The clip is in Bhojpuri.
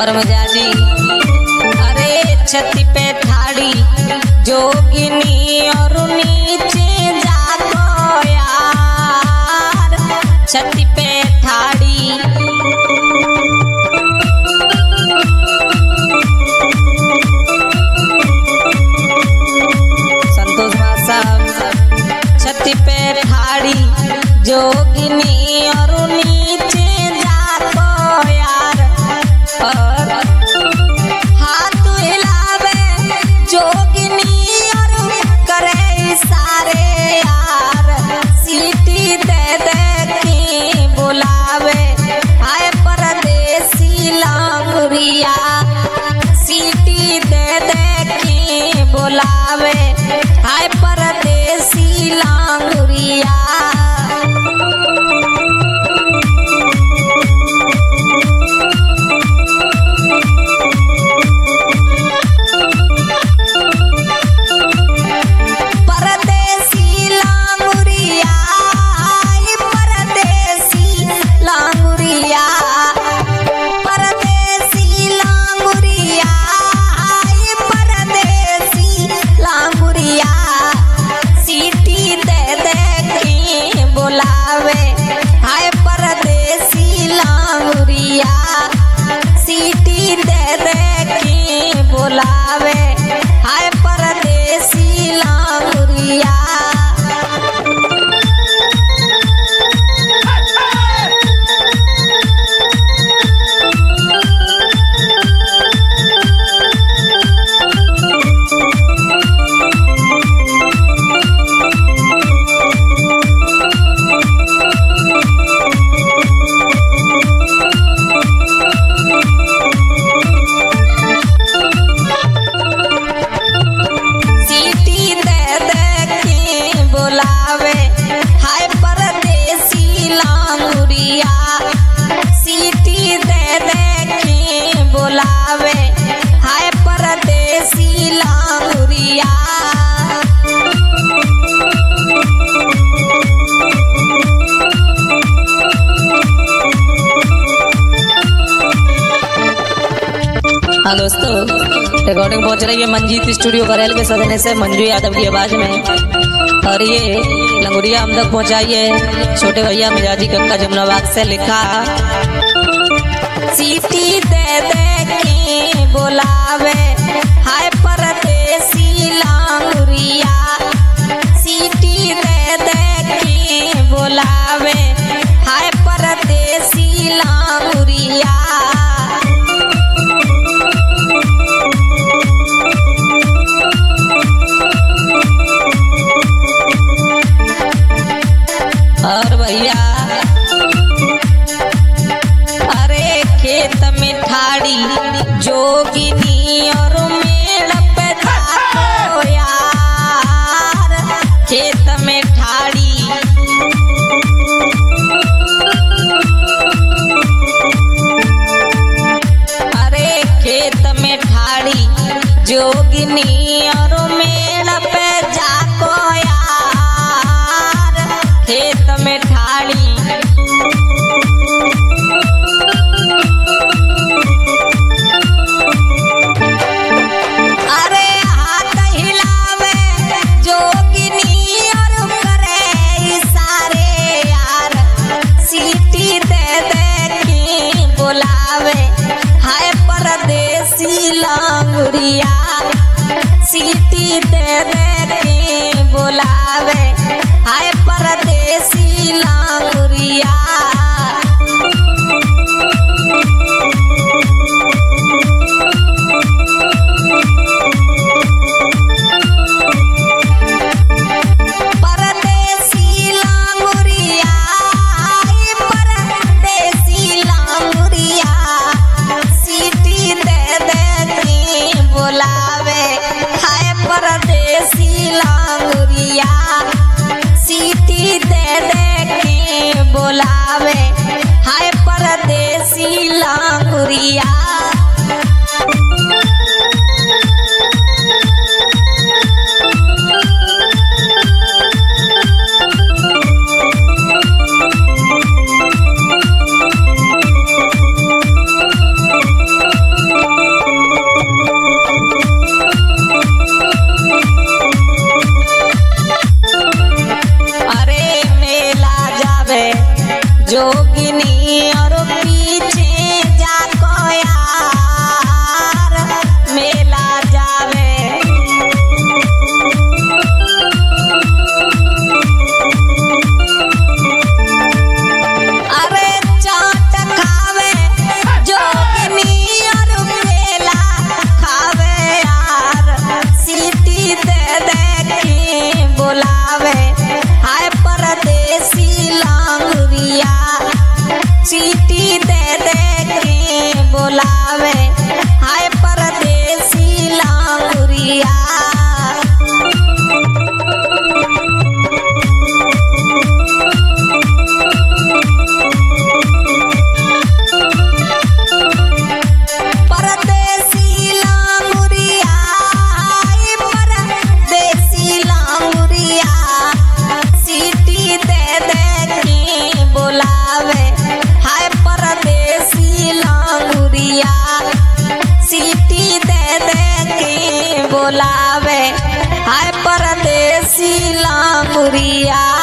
और मिजाजी अरे छत पे ठाड़ी जोगिनी और नीचे जागो यार छत पे ठाड़ी संतोष साहब छत पे ठाड़ी जोगिनी और नीचे जागो यार और हाथ हिलावे जोगिनी और करे इशारे यार सीटी दे दे के बुलावे आए परदेसी लांगुरिया सीटी दे दे के बुलावे आए परदेसी लांगुरिया सीटी दे दे के बुलावे हाय परदेसी लांगुरिया सीटी दे दे के बुलावे हाय परदेसी लांगुरिया हाँ दोस्तों रिकॉर्डिंग पहुंच रही है मंजीत स्टूडियो करेल के सदने से मंजू यादव की आवाज में और ये लंगुरिया हम तक पहुंचाइए छोटे भैया मिजाजी कक्का जमुनाबाग से लिखा सीटी दे दे के बुलावे हाय परदेसी लांगुरिया सीटी दे दे के बुलावे हाय परदेसी लांगुरिया और भैया अरे खेत में ठाड़ी जोगिनी और मेड़ पे जागो यार खेत में ठाड़ी अरे खेत में ठाड़ी जोगिनी और मेड़ पे जागो यार खेत में ठाड़ी अरे हाथ हिलावे जोगिनी और करे इशारे यार सीटी दे दे के बुलावे हाय परदेसी लांगुरिया सीटी दे दे के बुलावे हाय परदेसी लांगुरिया परदेसी लांगुरिया परदेसी लांगुरिया सीटी दे दे के बुलावे हाय परदेसी लांगुरिया सीटी दे दे के बुलावे हाय परदेसी लांगुरिया जोगिनी और पीछे जाको यार मेला जावे। अरे चाट खावे जोगिनी और मेला खावे यार, सीटी दे दे के बुलावे हाय परदेसी लंगुरिया, सीटी दे दे के बुलावे हाय परदेसी लंगुरिया। परदेसी लंगुरिया हाय परदेसी लंगुरिया, सीटी दे दे के बुलावे हाय परदेसी लंगुरिया, सीटी दे दे के बुलावे हाय परदेसी लंगुरिया।